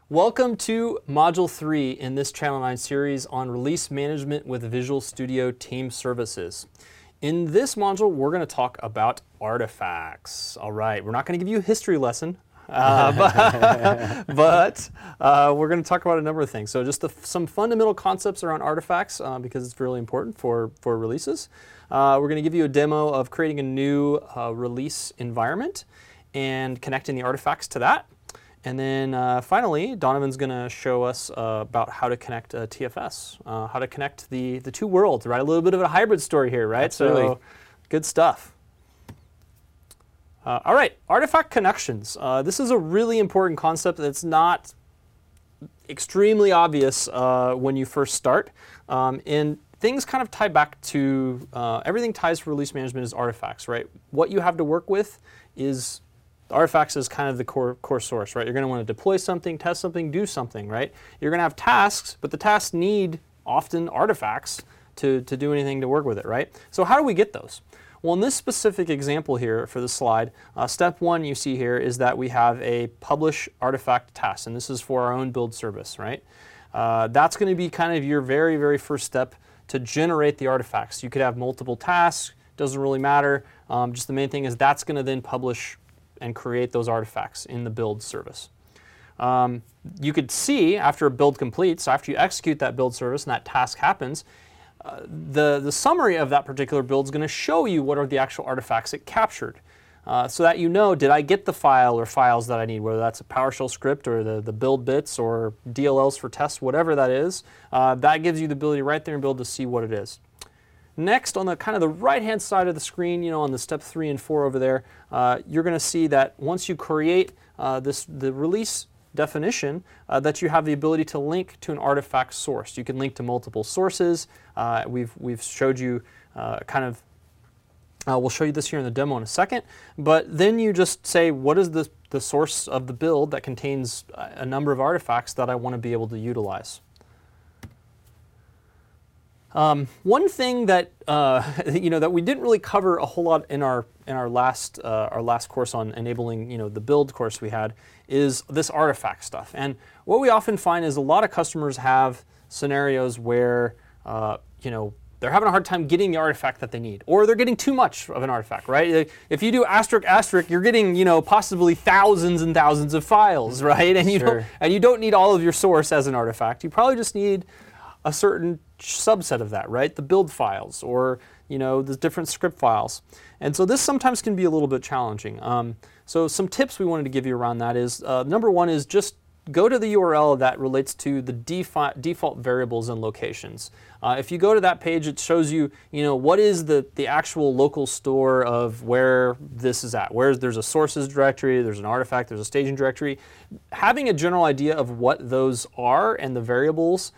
Welcome to Module 3 in this Channel 9 series on release management with Visual Studio Team Services. In this module, we're going to talk about artifacts. All right, we're not going to give you a history lesson, but we're going to talk about a number of things. So just some fundamental concepts around artifacts because it's really important for releases. We're going to give you a demo of creating a new release environment and connecting the artifacts to that. And then finally, Donovan's going to show us about how to connect TFS, how to connect the two worlds, right? A little bit of a hybrid story here, right? Absolutely. So good stuff. All right, artifact connections. This is a really important concept that's not extremely obvious when you first start. And things kind of tie back to, everything ties to release management is artifacts, right? What you have to work with is artifacts is kind of the core source, right? You're going to want to deploy something, test something, do something, right? You're going to have tasks, but the tasks need often artifacts to do anything to work with it, right? So how do we get those? Well, in this specific example here for the slide, step one you see here is that we have a publish artifact task, and this is for our own build service, right? That's going to be kind of your very, very first step to generate the artifacts. You could have multiple tasks, doesn't really matter. Just the main thing is that's going to then publish and create those artifacts in the build service. You could see after a build completes, so after you execute that build service and that task happens, the summary of that particular build is going to show you what are the actual artifacts it captured. So that you know, did I get the file or files that I need, whether that's a PowerShell script or the build bits or DLLs for tests, whatever that is. That gives you the ability right there in build to see what it is. Next, on the kind of the right-hand side of the screen, you know, on the step 3 and 4 over there, you're going to see that once you create the release definition, that you have the ability to link to an artifact source. You can link to multiple sources. We've showed you we'll show you this here in the demo in a second. But then you just say, what is the source of the build that contains a number of artifacts that I want to be able to utilize? One thing that that we didn't really cover a whole lot in our last course on enabling the build course we had is this artifact stuff. And what we often find is a lot of customers have scenarios where they're having a hard time getting the artifact that they need, or they're getting too much of an artifact, right? If you do asterisk asterisk, you're getting possibly thousands and thousands of files, right? And you don't need all of your source as an artifact. You probably just need a certain subset of that, right? The build files or the different script files. And so this sometimes can be a little bit challenging. So some tips we wanted to give you around that is, number one is just go to the URL that relates to the default variables and locations. If you go to that page, it shows you, what is the actual local store of where this is at. There's a sources directory, there's an artifact, there's a staging directory. Having a general idea of what those are and the variables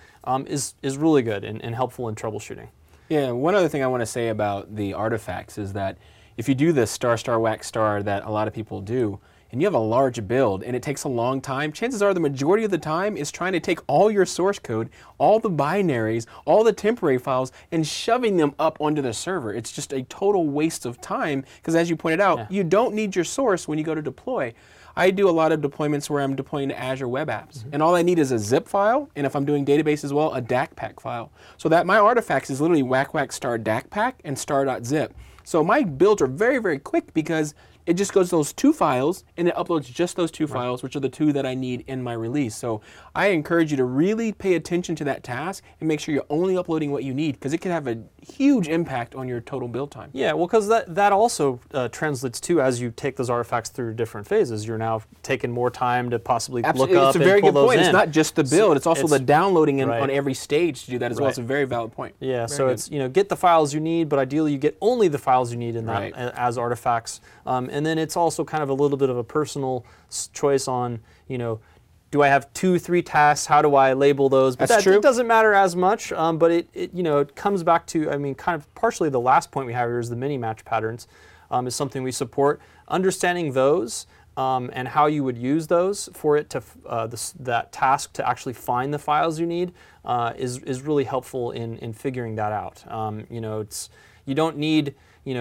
is really good and helpful in troubleshooting. Yeah, one other thing I want to say about the artifacts is that if you do the star whack star that a lot of people do, and you have a large build and it takes a long time, chances are the majority of the time is trying to take all your source code, all the binaries, all the temporary files, and shoving them up onto the server. It's just a total waste of time because, as you pointed out, you don't need your source when you go to deploy. I do a lot of deployments where I'm deploying to Azure Web Apps, and all I need is a zip file, and if I'm doing database as well, a DACPack file. So that my artifacts is literally whack whack star DACPack and star.zip. So my builds are very, very quick because it just goes to those two files and it uploads just those two files, which are the two that I need in my release. So I encourage you to really pay attention to that task and make sure you're only uploading what you need because it can have a huge impact on your total build time. Yeah, well, because that also translates to, as you take those artifacts through different phases, you're now taking more time to possibly look up and pull those in. It's a very good point. It's not just the build, it's also the downloading on every stage to do that as well. It's a very valid point. Yeah, so it's, get the files you need, but ideally you get only the files you need in that as artifacts. And then it's also kind of a little bit of a personal choice on, do I have 2-3 tasks? How do I label those? But That's true. It doesn't matter as much, but it comes back to, kind of partially the last point we have here is the mini-match patterns is something we support. Understanding those and how you would use those for it to that task to actually find the files you need is really helpful in figuring that out. You don't need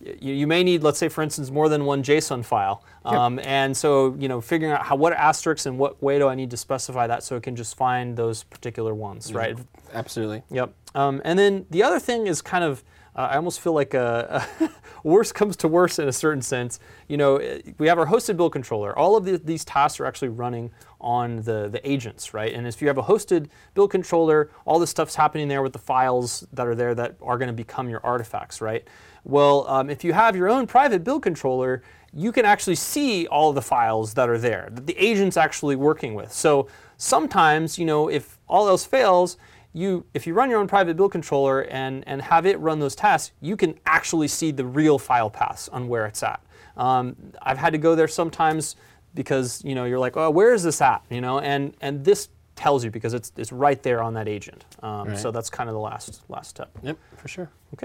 you may need, let's say, for instance, more than one JSON file. And so, figuring out what asterisks and what way do I need to specify that so it can just find those particular ones, right? Absolutely. Yep. And then the other thing is kind of, I almost feel like a worse comes to worse in a certain sense. We have our hosted build controller. All of these tasks are actually running on the agents, right? And if you have a hosted build controller, all this stuff's happening there with the files that are there that are going to become your artifacts, right? Well, if you have your own private build controller, you can actually see all of the files that are there, that the agent's actually working with. So sometimes, if all else fails, if you run your own private build controller and have it run those tasks, you can actually see the real file paths on where it's at. I've had to go there sometimes because you're like, oh, where is this at? And this tells you because it's right there on that agent. Right. So that's kind of the last step. Yep, for sure. Okay.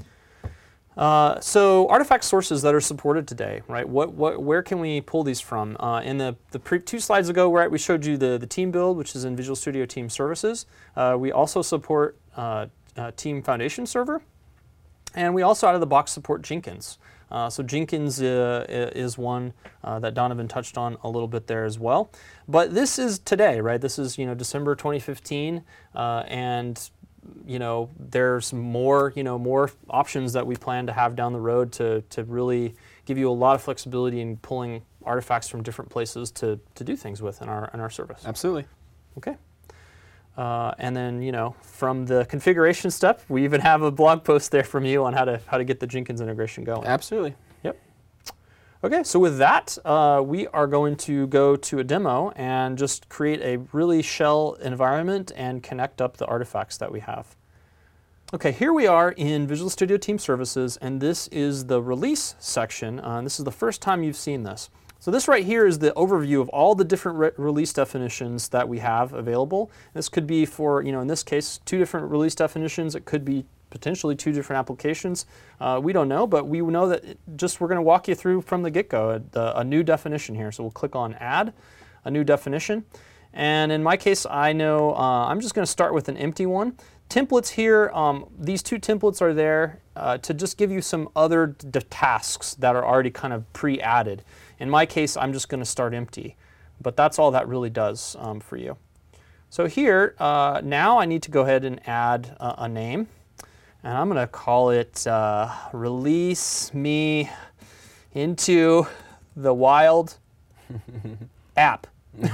So artifact sources that are supported today, right? Where can we pull these from? In the 2 slides ago, right, we showed you the team build, which is in Visual Studio Team Services. We also support Team Foundation Server, and we also out of the box support Jenkins. So Jenkins is one that Donovan touched on a little bit there as well. But this is today, right? This is December 2015, and there's more options that we plan to have down the road to really give you a lot of flexibility in pulling artifacts from different places to do things with in our service. Absolutely. Okay. And then from the configuration step, we even have a blog post there from you on how to get the Jenkins integration going. Absolutely. Yep. Okay, so with that, we are going to go to a demo and just create a really shell environment and connect up the artifacts that we have. Okay, here we are in Visual Studio Team Services, and this is the release section. This is the first time you've seen this. So this right here is the overview of all the different release definitions that we have available. This could be for, in this case, 2 different release definitions. It could be potentially 2 different applications. We don't know, but we know that we're going to walk you through from the get-go a new definition here. So we'll click on Add, a new definition. And in my case, I know I'm just going to start with an empty one. Templates here, these 2 templates are there to just give you some other tasks that are already kind of pre-added. In my case, I'm just going to start empty, but that's all that really does for you. So here, now I need to go ahead and add a name. And I'm going to call it Release Me Into the Wild App.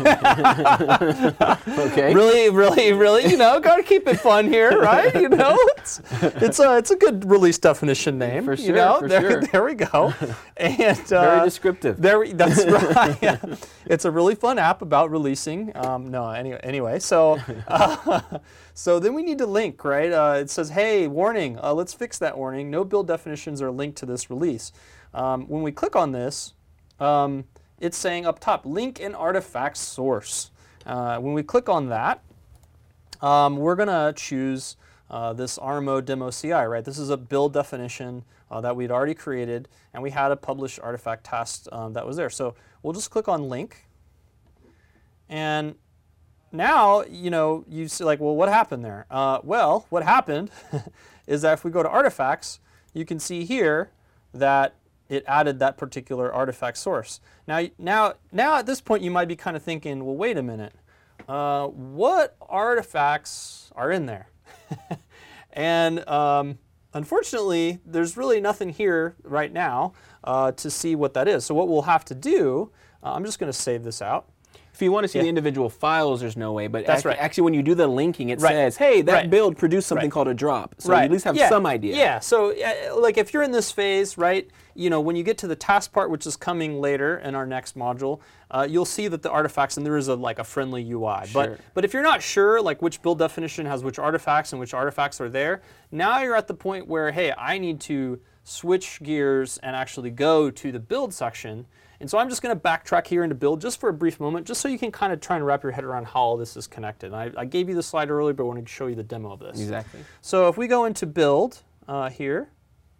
Okay. Really, gotta keep it fun here, right? It's a good release definition name. For sure, there we go. And very descriptive. That's right. Yeah. It's a really fun app about releasing. Anyway, so so then we need to link, right? It says, hey, warning. Let's fix that warning. No build definitions are linked to this release. When we click on this. It's saying up top, link an artifact source. When we click on that, we're going to choose this RMO demo CI, right? This is a build definition that we'd already created, and we had a publish artifact task that was there. So we'll just click on link. And now, you see like, well, what happened there? Well, what happened is that if we go to artifacts, you can see here that it added that particular artifact source. Now at this point, you might be kind of thinking, well, wait a minute. What artifacts are in there? And unfortunately, there's really nothing here right now to see what that is. So what we'll have to do, I'm just going to save this out. If you want to see the individual files, there's no way. But that's right. Actually, when you do the linking, it says, hey, that build produced something called a drop. So you at least have some idea. Yeah, so like if you're in this phase, right, when you get to the task part, which is coming later in our next module, you'll see that the artifacts, and there is a friendly UI. Sure. But if you're not sure like which build definition has which artifacts and which artifacts are there, now you're at the point where, hey, I need to switch gears and actually go to the build section. And so I'm just going to backtrack here into build just for a brief moment, just so you can kind of try and wrap your head around how all this is connected. And I gave you the slide earlier, but I wanted to show you the demo of this. Exactly. So if we go into build here,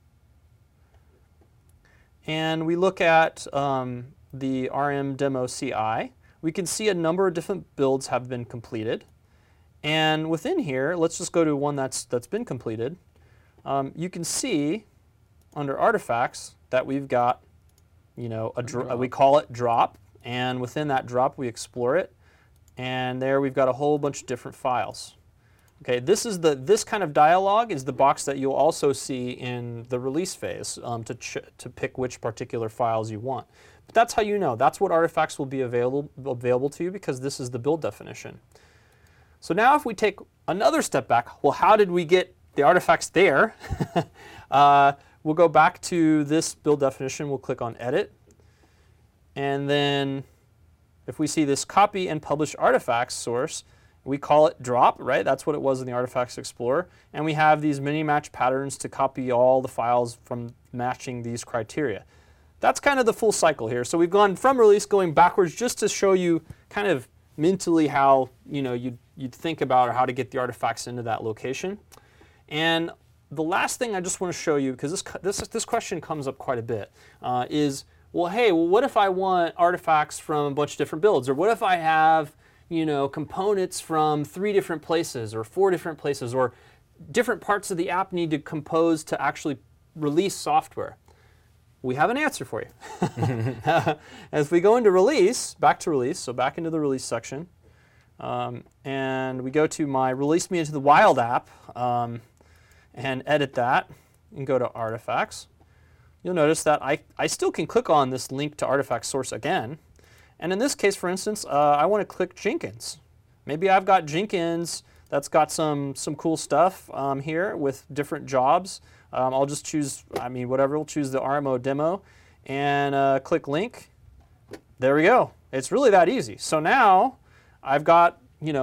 and we look at the RM demo CI, we can see a number of different builds have been completed. And within here, let's just go to one that's been completed. You can see under artifacts that we've got, we call it drop, and within that drop we explore it, and there we've got a whole bunch of different files. Okay, this kind of dialog is the box that you'll also see in the release phase to pick which particular files you want. But that's how you know. That's what artifacts will be available to you, because this is the build definition. So now if we take another step back, well, how did we get the artifacts there? We'll go back to this build definition. We'll click on Edit. And then if we see this copy and publish artifacts source, we call it drop, right? That's what it was in the Artifacts Explorer. And we have these mini-match patterns to copy all the files from matching these criteria. That's kind of the full cycle here. So we've gone from release going backwards just to show you kind of mentally how you'd think about or how to get the artifacts into that location. And the last thing I just want to show you, because this question comes up quite a bit, is, well, what if I want artifacts from a bunch of different builds? Or what if I have components from 3 different places or 4 different places, or different parts of the app need to compose to actually release software? We have an answer for you. As we go into release, back to release, so back into the release section, and we go to my Release Me Into the Wild app, and edit that, and go to artifacts. You'll notice that I still can click on this link to artifact source again. And in this case, for instance, I want to click Jenkins. Maybe I've got Jenkins that's got some cool stuff here with different jobs. I'll just choose, whatever, we'll choose the RMO demo and click link. There we go. It's really that easy. So now I've got,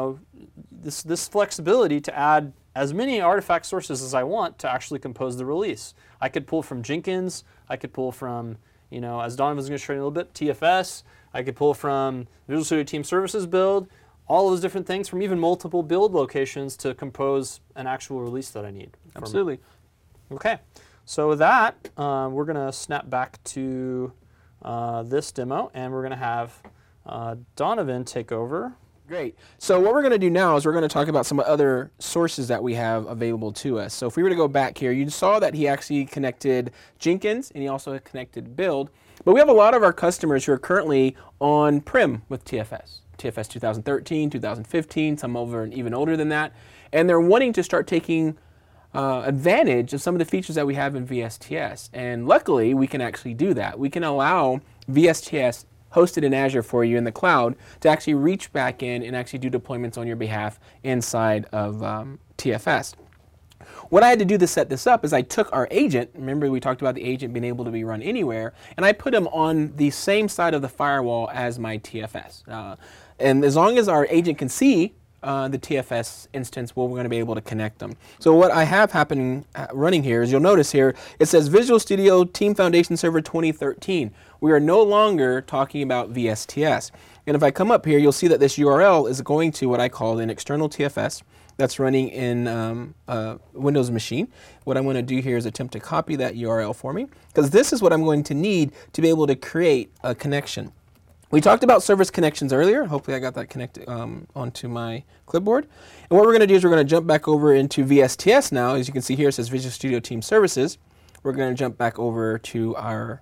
this flexibility to add as many artifact sources as I want to actually compose the release. I could pull from Jenkins. I could pull from, as Donovan's going to show you in a little bit, TFS. I could pull from Visual Studio Team Services build, all those different things from even multiple build locations to compose an actual release that I need. Absolutely. Okay, so with that, we're going to snap back to this demo, and we're going to have Donovan take over. Great. So what we're going to do now is we're going to talk about some other sources that we have available to us. So if we were to go back here, you saw that he actually connected Jenkins, and he also connected Build. But we have a lot of our customers who are currently on-prem with TFS. TFS 2013, 2015, some over and even older than that. And they're wanting to start taking advantage of some of the features that we have in VSTS. And luckily, we can actually do that. We can allow VSTS hosted in Azure for you in the cloud to actually reach back in and actually do deployments on your behalf inside of TFS. What I had to do to set this up is I took our agent, remember we talked about the agent being able to be run anywhere, and I put him on the same side of the firewall as my TFS. And as long as our agent can see the TFS instance, we're going to be able to connect them. So what I have happening running here is, you'll notice here, it says Visual Studio Team Foundation Server 2013. We are no longer talking about VSTS. And if I come up here, you'll see that this URL is going to what I call an external TFS that's running in a Windows machine. What I'm going to do here is attempt to copy that URL for me, because this is what I'm going to need to be able to create a connection. We talked about service connections earlier. Hopefully I got that connected onto my clipboard. And what we're going to do is we're going to jump back over into VSTS now. As you can see here, it says Visual Studio Team Services. We're going to jump back over to our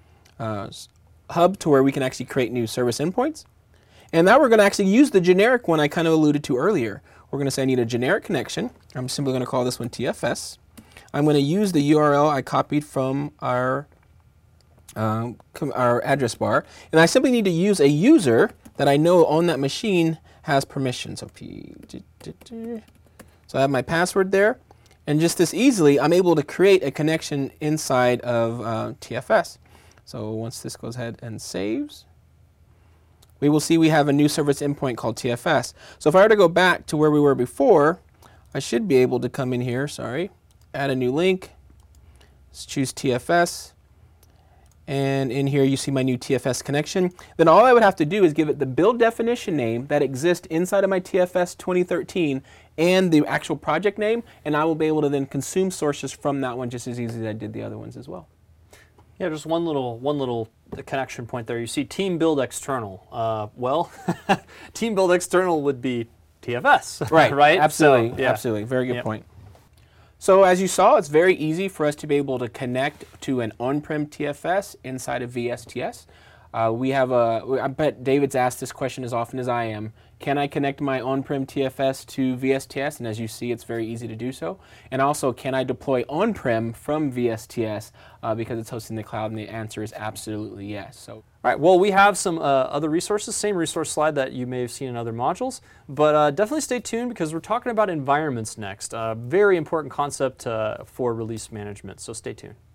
hub to where we can actually create new service endpoints. And now we're going to actually use the generic one I kind of alluded to earlier. We're going to say I need a generic connection. I'm simply going to call this one TFS. I'm going to use the URL I copied from our address bar, and I simply need to use a user that I know on that machine has permission. So I have my password there, and just this easily, I'm able to create a connection inside of TFS. So once this goes ahead and saves, we will see we have a new service endpoint called TFS. So if I were to go back to where we were before, I should be able to come in here, add a new link, let's choose TFS, and in here you see my new TFS connection. Then all I would have to do is give it the build definition name that exists inside of my TFS 2013 and the actual project name, and I will be able to then consume sources from that one just as easy as I did the other ones as well. Yeah, just one little connection point there. You see Team Build External. Well, Team Build External would be TFS. Right. Right. Absolutely. So, yeah. Absolutely. Very good point. So as you saw, it's very easy for us to be able to connect to an on-prem TFS inside of VSTS. I bet David's asked this question as often as I am. Can I connect my on-prem TFS to VSTS? And as you see, it's very easy to do so. And also, can I deploy on-prem from VSTS because it's hosted in the cloud? And the answer is absolutely yes. So. All right, well, we have some other resources, same resource slide that you may have seen in other modules, but definitely stay tuned because we're talking about environments next. Very important concept for release management, so stay tuned.